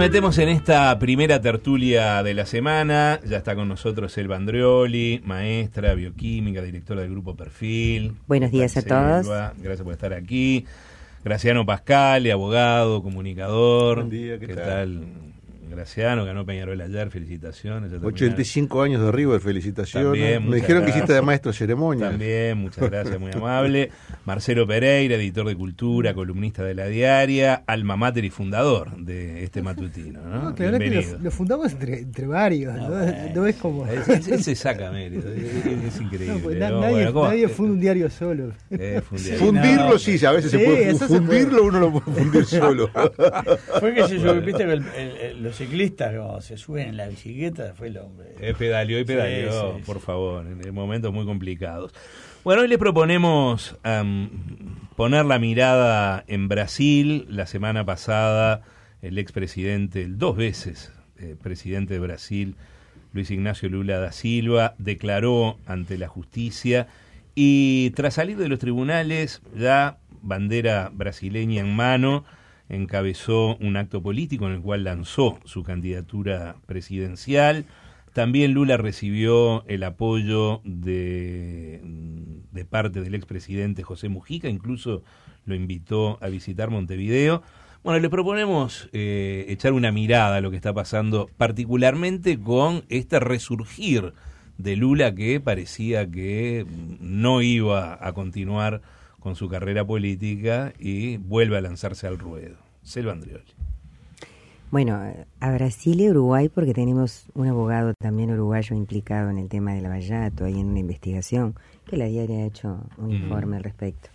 metemos en esta primera tertulia de la semana. Ya está con nosotros Selva Andreoli, maestra, bioquímica, directora del Grupo Perfil. Buenos días a todos. Gracias por estar aquí. Graciano Pascal, abogado, comunicador. Buen día, ¿qué tal? Graciano, ganó Peñarol ayer, felicitaciones. 85 años de River, felicitaciones. También, me dijeron gracias. que hiciste de maestro de ceremonia. También, muchas gracias, muy amable. Marcelo Pereira, editor de Cultura, columnista de La Diaria, alma mater y fundador de este matutino, ¿no? No, claro que lo fundamos entre varios, ¿no? No es como... Ese saca mérito, es increíble. No, pues nadie funda un diario solo. Fundirlo sí, a veces se puede fundirlo, uno lo puede fundir solo. Fue que viste que los ciclistas como se suben en la bicicleta, fue el hombre. Pedaleó, Sí, por favor, en momentos muy complicados. Bueno, hoy le proponemos poner la mirada en Brasil. La semana pasada el expresidente, el 2 veces presidente de Brasil, Luis Ignacio Lula da Silva, declaró ante la justicia y tras salir de los tribunales, ya bandera brasileña en mano, encabezó un acto político en el cual lanzó su candidatura presidencial. También Lula recibió el apoyo de parte del expresidente José Mujica, incluso lo invitó a visitar Montevideo. Bueno, le proponemos echar una mirada a lo que está pasando, particularmente con este resurgir de Lula que parecía que no iba a continuar con su carrera política y vuelve a lanzarse al ruedo. Selva Andreoli. Bueno, a Brasil y Uruguay, porque tenemos un abogado también uruguayo implicado en el tema de Lava-Jato, ahí en una investigación, que La Diaria ha hecho un informe al respecto.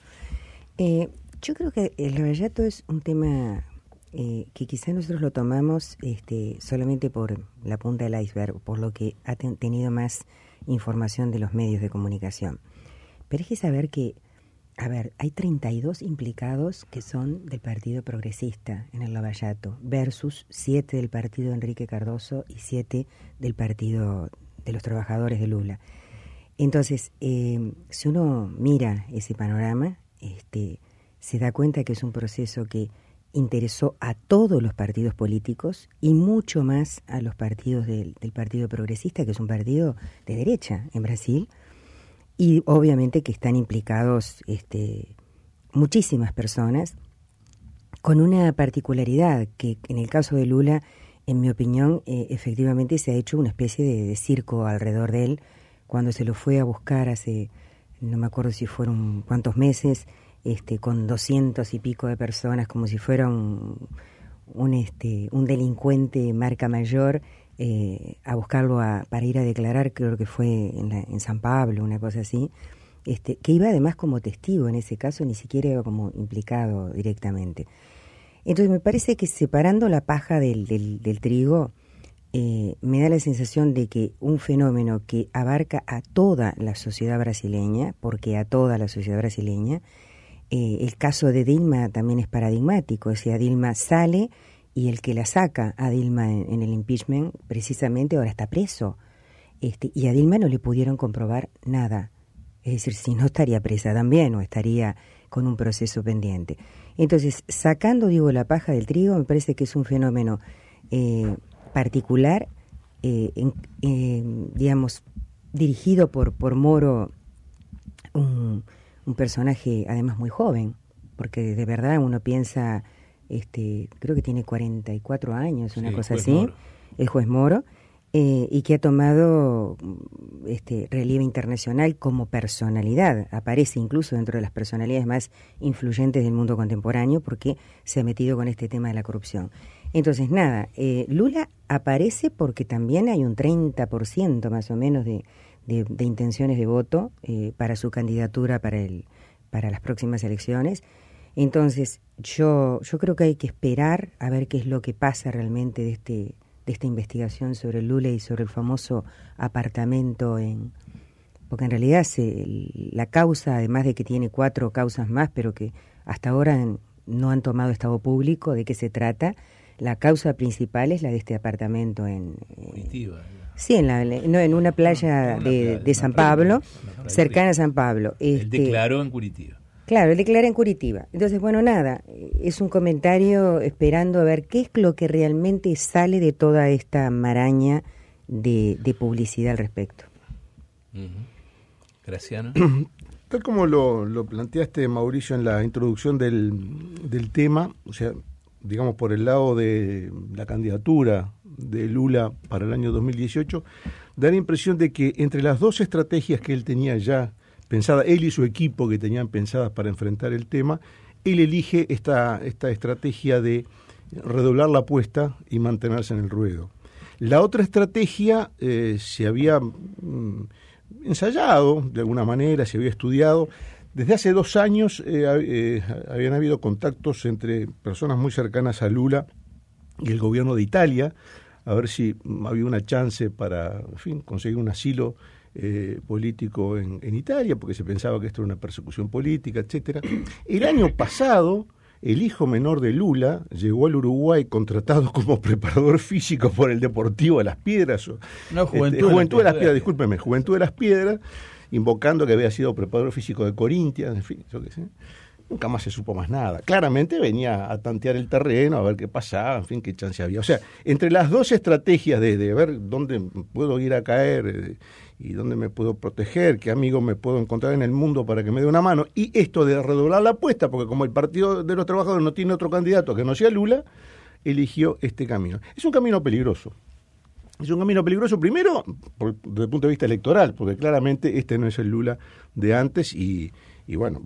Yo creo que el Lava-Jato es un tema que quizá nosotros lo tomamos solamente por la punta del iceberg, por lo que ha tenido más información de los medios de comunicación. Pero hay que saber que hay 32 implicados que son del Partido Progresista en el Lava-Jato versus 7 del partido de Enrique Cardoso y 7 del Partido de los Trabajadores de Lula. Entonces, si uno mira ese panorama, se da cuenta que es un proceso que interesó a todos los partidos políticos y mucho más a los partidos del Partido Progresista, que es un partido de derecha en Brasil. Y obviamente que están implicados muchísimas personas, con una particularidad que en el caso de Lula, en mi opinión, efectivamente se ha hecho una especie de circo alrededor de él. Cuando se lo fue a buscar hace, no me acuerdo si fueron cuántos meses, con 200 y pico de personas, como si fuera un delincuente marca mayor, a buscarlo para ir a declarar, creo que fue en San Pablo, una cosa así, que iba además como testigo en ese caso, ni siquiera iba como implicado directamente. Entonces me parece que separando la paja del trigo, me da la sensación de que un fenómeno que abarca a toda la sociedad brasileña, porque a toda la sociedad brasileña, el caso de Dilma también es paradigmático, o sea, Dilma sale y el que la saca a Dilma en el impeachment, precisamente ahora está preso. Y a Dilma no le pudieron comprobar nada. Es decir, si no estaría presa también o estaría con un proceso pendiente. Entonces, sacando, la paja del trigo, me parece que es un fenómeno particular, dirigido por Moro, un personaje además muy joven, porque de verdad uno piensa... creo que tiene 44 años, una cosa así, Moro. El juez Moro, y que ha tomado relieve internacional como personalidad, aparece incluso dentro de las personalidades más influyentes del mundo contemporáneo porque se ha metido con este tema de la corrupción. Entonces, Lula aparece porque también hay un 30% más o menos de intenciones de voto para su candidatura para las próximas elecciones. Entonces, yo creo que hay que esperar a ver qué es lo que pasa realmente de esta investigación sobre Lula y sobre el famoso apartamento porque en realidad la causa, además de que tiene 4 causas más, pero que hasta ahora no han tomado estado público de qué se trata, la causa principal es la de este apartamento en Curitiba. Sí, en una playa de San Pablo, cercana a San Pablo. Él declaró en Curitiba. Claro, él declara en Curitiba. Entonces, bueno, nada, es un comentario esperando a ver qué es lo que realmente sale de toda esta maraña de publicidad al respecto. Graciano. Tal como lo planteaste, Mauricio, en la introducción del tema, o sea, digamos por el lado de la candidatura de Lula para el año 2018, da la impresión de que entre las dos estrategias que él tenía ya pensada, él y su equipo que tenían pensadas para enfrentar el tema, él elige esta estrategia de redoblar la apuesta y mantenerse en el ruedo. La otra estrategia se había ensayado de alguna manera, se había estudiado. Desde hace 2 años habían habido contactos entre personas muy cercanas a Lula y el gobierno de Italia, a ver si había una chance para, en fin, conseguir un asilo político en Italia, porque se pensaba que esto era una persecución política, etcétera. El año pasado, el hijo menor de Lula llegó al Uruguay contratado como preparador físico por el Deportivo de Las Piedras. Juventud de Las Piedras, discúlpeme, Juventud de Las Piedras, invocando que había sido preparador físico de Corinthians, en fin, yo qué sé. Nunca más se supo más nada. Claramente venía a tantear el terreno, a ver qué pasaba, en fin, qué chance había. O sea, entre las dos estrategias de ver dónde puedo ir a caer y dónde me puedo proteger, qué amigo me puedo encontrar en el mundo para que me dé una mano, y esto de redoblar la apuesta, porque como el Partido de los Trabajadores no tiene otro candidato que no sea Lula, eligió este camino. Es un camino peligroso. Es un camino peligroso, primero, desde el punto de vista electoral, porque claramente este no es el Lula de antes y bueno,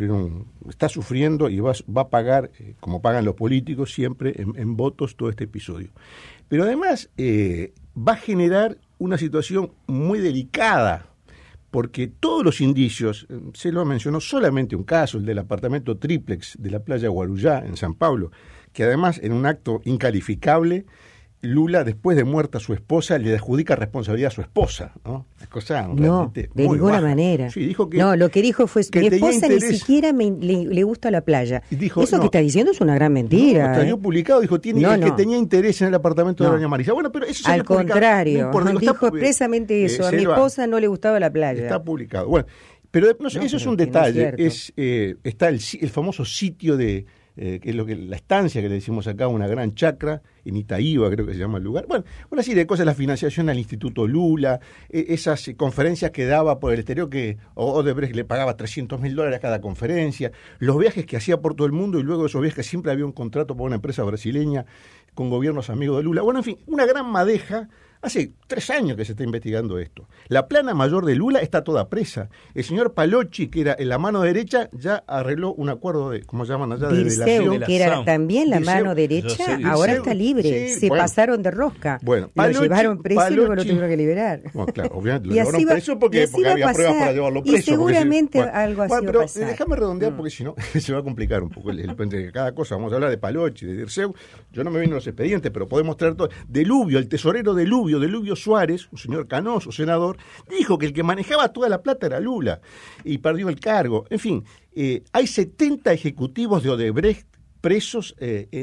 está sufriendo y va a pagar, como pagan los políticos siempre, en votos todo este episodio. Pero además va a generar una situación muy delicada, porque todos los indicios, se lo mencionó solamente un caso, el del apartamento triplex de la playa Guarujá, en San Pablo, que además en un acto incalificable, Lula, después de muerta su esposa, le adjudica responsabilidad a su esposa, ¿no? Una cosa no, de ninguna manera. Sí, dijo que, no, lo que dijo fue que mi esposa ni siquiera le gusta la playa. Dijo, eso que está diciendo es una gran mentira. No, salió publicado, dijo que tenía interés en el apartamento de Doña Marisa. Bueno, pero eso al contrario, dijo expresamente eso, a mi esposa no le gustaba la playa. Está publicado. Bueno, pero eso es un detalle. Está el famoso sitio de que es la estancia que le decimos acá, una gran chacra, en Itaíba creo que se llama el lugar. Bueno, una serie de cosas, la financiación al Instituto Lula, esas conferencias que daba por el exterior, que Odebrecht le pagaba $300,000 a cada conferencia, los viajes que hacía por todo el mundo y luego de esos viajes siempre había un contrato por una empresa brasileña con gobiernos amigos de Lula. Bueno, en fin, una gran madeja. Hace 3 años que se está investigando esto. La plana mayor de Lula está toda presa. El señor Palocci, que era en la mano derecha, ya arregló un acuerdo de, ¿cómo llaman allá? De delación. Que era también la mano derecha, ahora está libre. Se pasaron de rosca. Bueno, Palocci, lo llevaron preso y luego lo tuvieron que liberar. Bueno, claro, obviamente lo llevaron preso porque había pruebas para llevarlo preso. Y seguramente algo así va a pasar. Déjame redondear porque si no se va a complicar un poco cada cosa. Vamos a hablar de Palocci, de Dirceu. Yo no me vino los expedientes, pero podemos traer todo. Delubio, el tesorero Delubio Suárez, un señor canoso, senador, dijo que el que manejaba toda la plata era Lula y perdió el cargo. En fin, hay 70 ejecutivos de Odebrecht presos,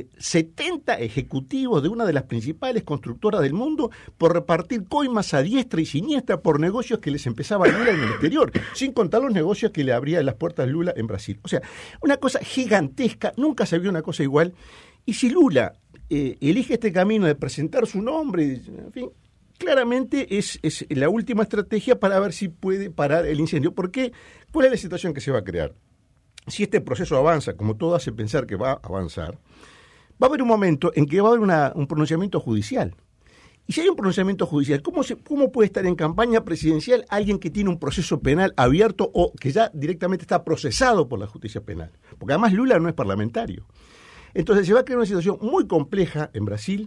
70 ejecutivos de una de las principales constructoras del mundo por repartir coimas a diestra y siniestra por negocios que les empezaba Lula en el exterior, sin contar los negocios que le abría las puertas Lula en Brasil. O sea, una cosa gigantesca, nunca se vio una cosa igual. Y si Lula elige este camino de presentar su nombre, en fin, claramente es la última estrategia para ver si puede parar el incendio. ¿Por qué? ¿Cuál es la situación que se va a crear? Si este proceso avanza, como todo hace pensar que va a avanzar, va a haber un momento en que va a haber un pronunciamiento judicial. Y si hay un pronunciamiento judicial, ¿cómo puede estar en campaña presidencial alguien que tiene un proceso penal abierto o que ya directamente está procesado por la justicia penal? Porque además Lula no es parlamentario. Entonces se va a crear una situación muy compleja en Brasil.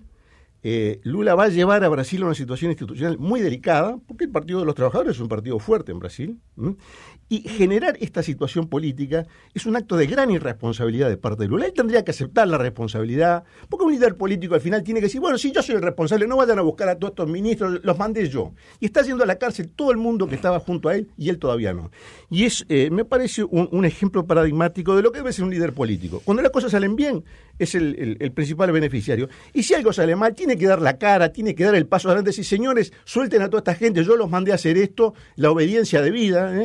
Lula va a llevar a Brasil a una situación institucional muy delicada, porque el Partido de los Trabajadores es un partido fuerte en Brasil, y generar esta situación política es un acto de gran irresponsabilidad de parte de Lula. Él tendría que aceptar la responsabilidad, porque un líder político al final tiene que decir, bueno, si yo soy el responsable, no vayan a buscar a todos estos ministros, los mandé yo. Y está yendo a la cárcel todo el mundo que estaba junto a él, y él todavía no. Y me parece un ejemplo paradigmático de lo que debe ser un líder político. Cuando las cosas salen bien, es el principal beneficiario. Y si algo sale mal, tiene que dar la cara, tiene que dar el paso adelante, decir, señores, suelten a toda esta gente, yo los mandé a hacer esto, la obediencia debida,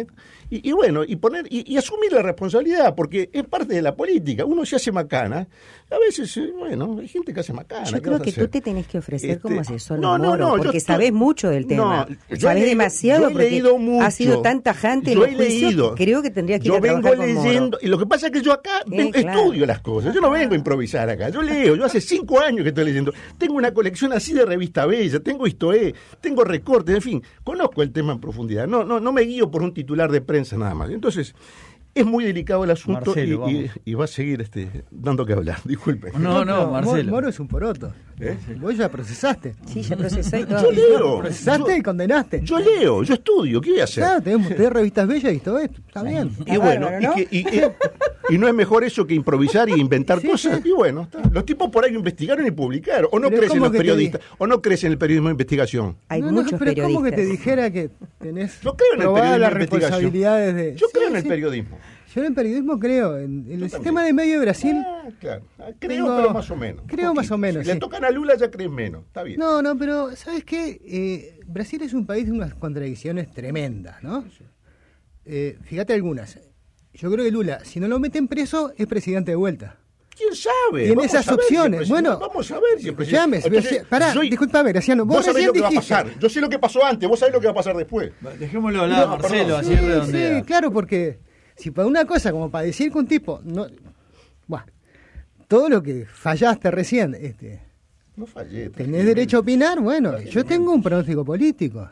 y bueno, y asumir la responsabilidad, porque es parte de la política. Uno se hace macana, a veces, bueno, hay gente que hace macana. Yo creo que tú te tenés que ofrecer como asesor no, Moro, porque sabés mucho del tema. Sabés demasiado yo he porque leído mucho, has sido tan tajante en yo los he juicios. leído. Creo que tendrías que ir yo a trabajar vengo con leyendo, Moro. y lo que pasa es que yo acá estudio las cosas. Yo no vengo a improvisar acá. Yo leo, yo hace 5 años que estoy leyendo. Tengo una colección así de revista Bella, tengo Histoé, tengo recortes, en fin, conozco el tema en profundidad. No me guío por un titular de prensa nada más. Entonces, es muy delicado el asunto. Marcelo, y va a seguir dando que hablar. Disculpen. No, Marcelo. Moro es un poroto. Vos ya procesaste. Sí, ya procesé y todo. Yo leo. Procesaste y condenaste. Yo leo, yo estudio. ¿Qué voy a hacer? Claro, tenés revistas bellas y todo esto. Está bien. Y bueno, bárbaro, ¿no? y no es mejor eso que improvisar y inventar cosas. Y bueno, está. Los tipos por ahí investigaron y publicaron. ¿O no Pero crees en ¿cómo los que te periodistas? ¿O no crees en el periodismo de investigación? Hay No, muchos pero periodistas. ¿cómo que te dijera que tenés Yo creo en el probadas periodismo las de investigación. responsabilidades de... Yo creo Sí, en el sí. periodismo. Yo en el periodismo creo. En el Yo sistema también. de medio de Brasil... Claro. Creo, Tengo- pero más o menos. creo más o menos, Si le sí. tocan a Lula ya crees menos. Está bien. No, pero ¿sabes qué? Brasil es un país de unas contradicciones tremendas, ¿no? Fíjate algunas. Yo creo que Lula, si no lo meten preso, es presidente de vuelta. ¿Quién sabe? Tiene Vamos esas a ver si el opciones. presidente- Bueno, vamos a ver si el presidente... Llames, Entonces, pará, yo- discúlpame, Graciano. Vos sabés lo que va a dijiste- pasar. Yo sé lo que pasó antes. Vos sabés lo que va a pasar después. Dejémoslo hablar, No, Marcelo, perdón. así redondea. Sí, claro, porque si para una cosa como para decir que un tipo... Buah, todo lo que fallaste recién, No fallé. tenés derecho a opinar, bueno, yo tengo un pronóstico político.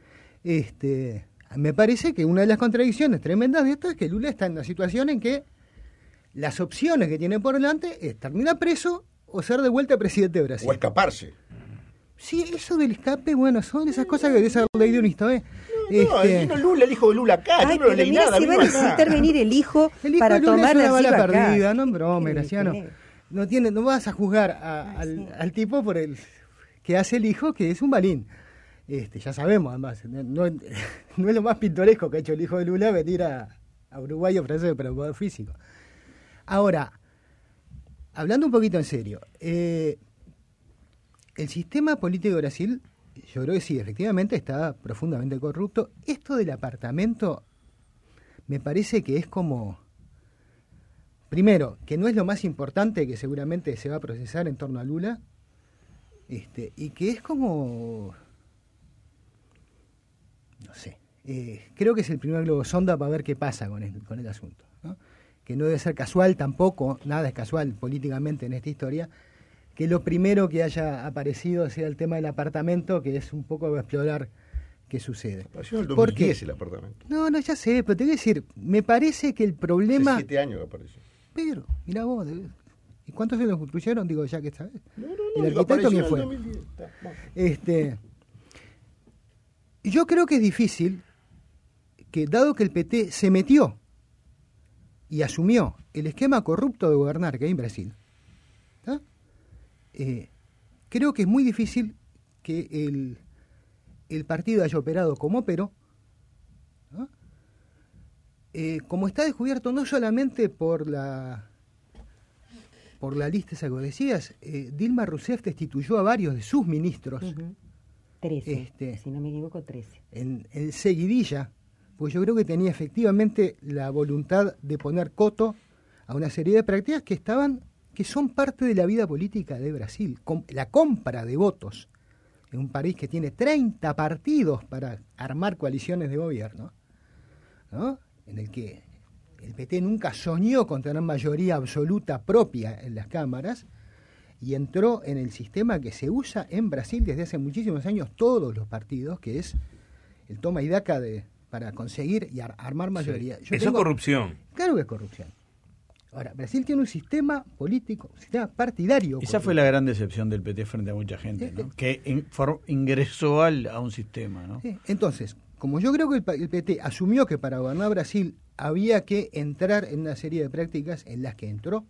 Me parece que una de las contradicciones tremendas de esto es que Lula está en una situación en que las opciones que tiene por delante es terminar preso o ser de vuelta presidente de Brasil. O escaparse. Sí, eso del escape, bueno, son esas cosas que debes haber leído una historia. No, vino Lula, el hijo de Lula acá. Ay, Yo no pero leí mira nada. si va a vino acá. necesitar venir el hijo El hijo para de Lula tomar es una la bala acá. perdida, no brome, Graciano. Sí. No vas a juzgar al tipo por el que hace el hijo, que es un balín. Ya sabemos, además, no es lo más pintoresco que ha hecho el hijo de Lula venir a Uruguay a ofrecer el preparador físico. Ahora, hablando un poquito en serio, el sistema político de Brasil, yo creo que sí, efectivamente está profundamente corrupto. Esto del apartamento me parece que es como... Primero, que no es lo más importante que seguramente se va a procesar en torno a Lula, y que es como... No sé, creo que es el primer globo sonda para ver qué pasa con el asunto, ¿no? Que no debe ser casual tampoco, nada es casual políticamente en esta historia, que lo primero que haya aparecido sea el tema del apartamento, que es un poco a explorar qué sucede. Apareció en el ¿Por qué? 2010 el apartamento. No, ya sé, pero te voy a decir, me parece que el problema... Hace 7 años que apareció. Pero, mira vos, ¿y cuántos se lo construyeron? Digo, ya que sabes. No, El digo, arquitecto apareció quién en fue. el 2010. Está, bueno. Yo creo que es difícil que, dado que el PT se metió y asumió el esquema corrupto de gobernar que hay en Brasil, ¿tá? Creo que es muy difícil que el partido haya operado como operó, ¿no? Como está descubierto no solamente por la lista esa que vos decías, Dilma Rousseff destituyó a varios de sus ministros. 13, si no me equivoco, 13. En seguidilla, pues yo creo que tenía efectivamente la voluntad de poner coto a una serie de prácticas que son parte de la vida política de Brasil. La compra de votos en un país que tiene 30 partidos para armar coaliciones de gobierno, ¿no? En el que el PT nunca soñó con tener mayoría absoluta propia en las cámaras, y entró en el sistema que se usa en Brasil desde hace muchísimos años, todos los partidos, que es el toma y daca para conseguir y armar mayoría. Sí. Eso es corrupción. Claro que es corrupción. Ahora, Brasil tiene un sistema político, un sistema partidario. Esa fue la gran decepción del PT frente a mucha gente, ¿no? Que ingresó a un sistema, ¿no? Sí. Entonces, como yo creo que el PT asumió que para gobernar Brasil había que entrar en una serie de prácticas en las que entró,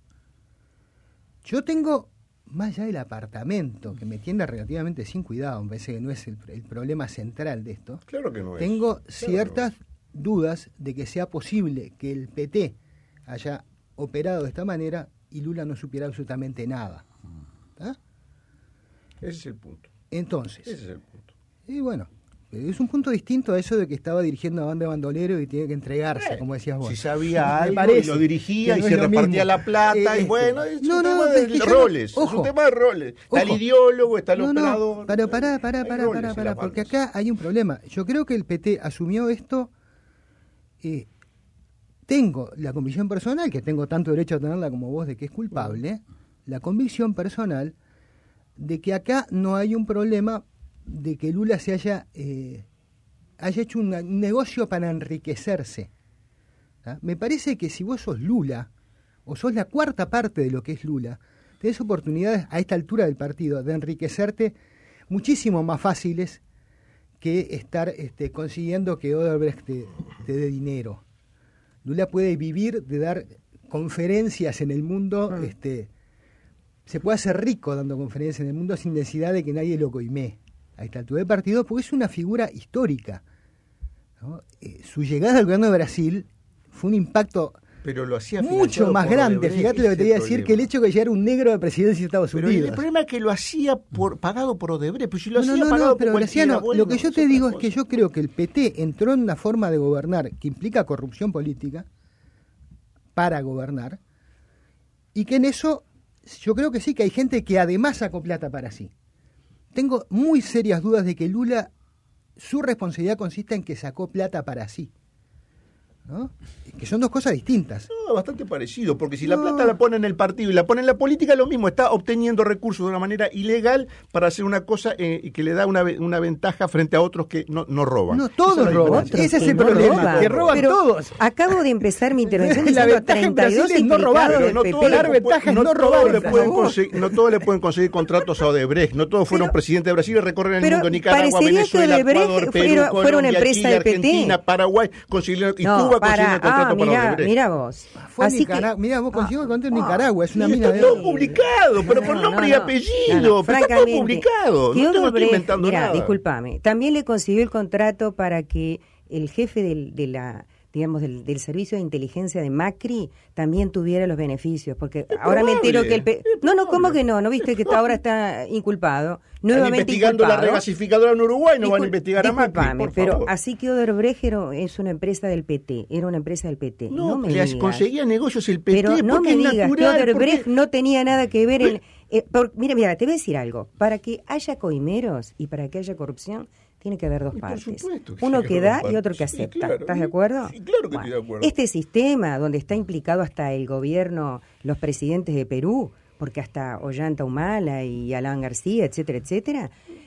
yo tengo, más allá del apartamento, que me tiene relativamente sin cuidado, me parece que no es el problema central de esto, Claro que no es. tengo Claro ciertas dudas de que sea posible que el PT haya operado de esta manera y Lula no supiera absolutamente nada. ¿Tá? Ese es el punto. Entonces, Ese es el punto. y bueno, Es un punto distinto a eso de que estaba dirigiendo a banda de bandolero y tiene que entregarse, como decías vos. Si sabía Me algo parece y lo dirigía que y no se es lo repartía mismo. la plata y bueno, es un tema es que de yo roles, no- es un tema de roles. Está el Ojo. ideólogo, está el operador. No, pero pará, hay roles en las porque bandas. acá hay un problema. Yo creo que el PT asumió esto. Tengo la convicción personal, que tengo tanto derecho a tenerla como vos, de que es culpable, la convicción personal de que acá no hay un problema de que Lula se haya hecho un negocio para enriquecerse. ¿Ah? Me parece que si vos sos Lula, o sos la cuarta parte de lo que es Lula, tenés oportunidades a esta altura del partido de enriquecerte muchísimo más fáciles que estar consiguiendo que Odebrecht te dé dinero. Lula puede vivir de dar conferencias en el mundo, se puede hacer rico dando conferencias en el mundo sin necesidad de que nadie lo coimee a esta altura del partido, porque es una figura histórica, ¿no? Su llegada al gobierno de Brasil fue un impacto Pero lo hacía mucho financiado más por grande. Odebrecht, Fíjate lo que te voy a ese es el decir, que el problema. hecho de que llegara un negro de presidencia de Estados Pero Unidos. el problema es que lo hacía pagado por Odebrecht, pues si lo hacía No, pagado pero por Graciano, cualquiera, lo bueno, que yo es te otra digo es cosa. que yo creo que el PT entró en una forma de gobernar que implica corrupción política para gobernar, y que en eso yo creo que sí, que hay gente que además sacó plata para sí. Tengo muy serias dudas de que Lula, su responsabilidad consiste en que sacó plata para sí, ¿no? Que son dos cosas distintas. No, bastante parecido, porque si la No. plata la pone en el partido y la pone en la política, lo mismo, está obteniendo recursos de una manera ilegal para hacer una cosa y que le da una ventaja frente a otros que no roban. No, Esa todos es la roban. diferencia. Ese es que el no problema, roban. que roban Pero todos. Acabo de empezar mi intervención La diciendo ventaja en Brasil 32 es no robar, implicados Pero del no PP. todos Dar ventaja es no todos robar, le por pueden favor. conseguir, no todos le pueden conseguir contratos a Odebrecht, no todos fueron Pero- presidentes de Brasil y recorren el pero mundo, Nicaragua, parecería que Venezuela, Odebrecht Ecuador, Perú, fuera Colombia, una empresa Chile, del PT. Argentina, Paraguay, consiguieron, y Cuba consiguieron contratos para Odebrecht. mira vos. Fue Así que- Mira, vos consiguió el contrato en Nicaragua, es una Y mina está de todo oro. publicado, pero con nombre y apellido, pero está todo publicado, que no te lo estoy Odebrecht, inventando mirá, nada. discúlpame, también le consiguió el contrato para que el jefe del servicio de inteligencia de Macri también tuviera los beneficios, porque ahora me entero que No, ¿cómo que no? ¿No viste que ahora está inculpado? Están Nuevamente investigando la inculpado. regasificadora en Uruguay, no van a investigar a Macri, Disculpame, por pero favor. así que Odebrecht es una empresa del PT, era una empresa del PT. No, me les digas. conseguía negocios el PT, Pero no porque me es digas que natural, Odebrecht porque- no tenía nada que ver en... mira, te voy a decir algo. Para que haya coimeros y para que haya corrupción, tiene que haber dos Y por partes. supuesto que Uno tiene que que da haber y dos otro que partes. Sí, acepta. claro. ¿Estás de acuerdo? Sí, claro que estoy de acuerdo. Este sistema donde está implicado hasta el gobierno, los presidentes de Perú, porque hasta Ollanta Humala y Alan García, etcétera, etcétera,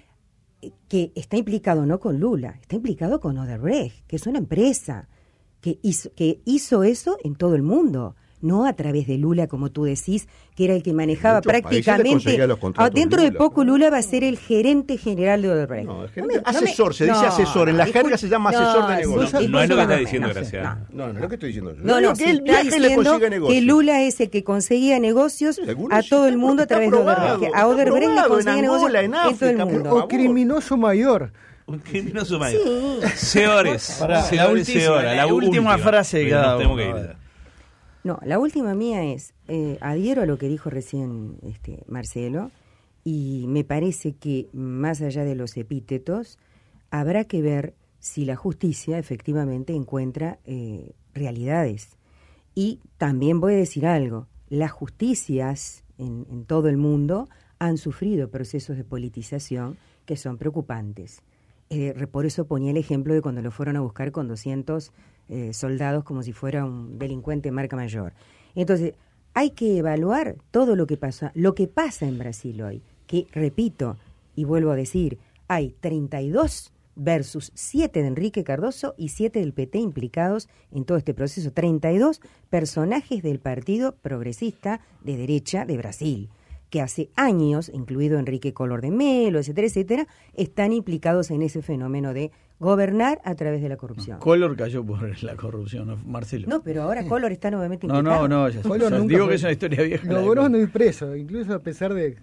que está implicado no con Lula, está implicado con Odebrecht, que es una empresa que hizo eso en todo el mundo, no a través de Lula, como tú decís, que era el que manejaba Muchos países le prácticamente. conseguía los contratos Dentro de Lula. poco Lula va a ser el gerente general de Odebrecht. No, el gerente- asesor, se dice asesor, en la jerga se llama asesor de negocios. No es lo que está discúlpame, diciendo no, Graciano. No, no es lo que estoy diciendo yo. No, Digo no, que sí, él está viaja y le diciendo consigue negocios. que Lula es el que conseguía negocios Seguro a sí, todo el mundo a está través de probado, Odebrecht. Que está a Odebrecht le probado, conseguía en negocios Angola, en en todo el África, por mundo. favor. O criminoso mayor. Un criminoso mayor. Señores, Pará, señores, la última frase de Porque cada nos tenemos uno, que a ir. ver. No, la última mía es, adhiero a lo que dijo recién Marcelo, y me parece que más allá de los epítetos, habrá que ver si la justicia efectivamente encuentra realidades. Y también voy a decir algo, las justicias en todo el mundo han sufrido procesos de politización que son preocupantes. Por eso ponía el ejemplo de cuando lo fueron a buscar con 200 soldados como si fuera un delincuente de marca mayor. Entonces, hay que evaluar todo lo que pasa en Brasil hoy, que repito y vuelvo a decir, hay 32 versus 7 de Enrique Cardoso y 7 del PT implicados en todo este proceso. 32 personajes del Partido Progresista de derecha de Brasil, que hace años, incluido Enrique Collor de Mello, etcétera, etcétera, están implicados en ese fenómeno de gobernar a través de la corrupción. Collor cayó por la corrupción, ¿no? Marcelo. No, pero ahora Collor está nuevamente No, implicado. no, ya, Collor ya nunca digo fue- que es una historia vieja. la de Logró Collor. no ir preso, incluso a pesar del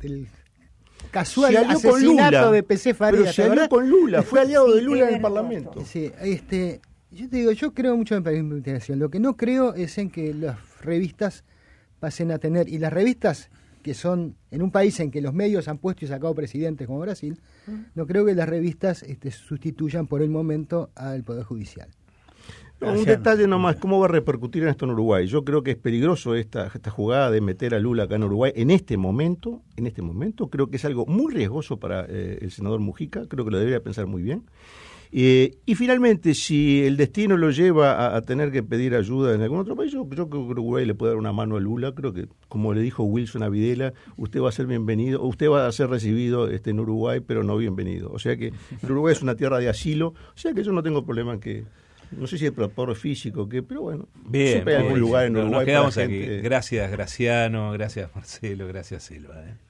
casual Se alió con asesinato Lula, de PC Faría. pero se alió con Lula, fue aliado Sí, de Lula es en el verdad. Parlamento. Sí, yo te digo, yo creo mucho en la investigación. Lo que no creo es en que las revistas pasen a tener, y las revistas que son en un país en que los medios han puesto y sacado presidentes como Brasil, no creo que las revistas sustituyan por el momento al Poder Judicial. No, un detalle nomás, ¿cómo va a repercutir en esto en Uruguay? Yo creo que es peligroso esta jugada de meter a Lula acá en Uruguay en este momento, creo que es algo muy riesgoso para el senador Mujica, creo que lo debería pensar muy bien. Y finalmente, si el destino lo lleva a tener que pedir ayuda en algún otro país, yo creo que Uruguay le puede dar una mano a Lula. Creo que, como le dijo Wilson a Videla, usted va a ser bienvenido, usted va a ser recibido en Uruguay, pero no bienvenido. O sea que el Uruguay es una tierra de asilo, o sea que yo no tengo problema en que, no sé si es por físico, pero bueno, bien, siempre hay algún lugar en Uruguay. Nos quedamos para aquí. gente. Gracias, Graciano, gracias, Marcelo, gracias, Silva.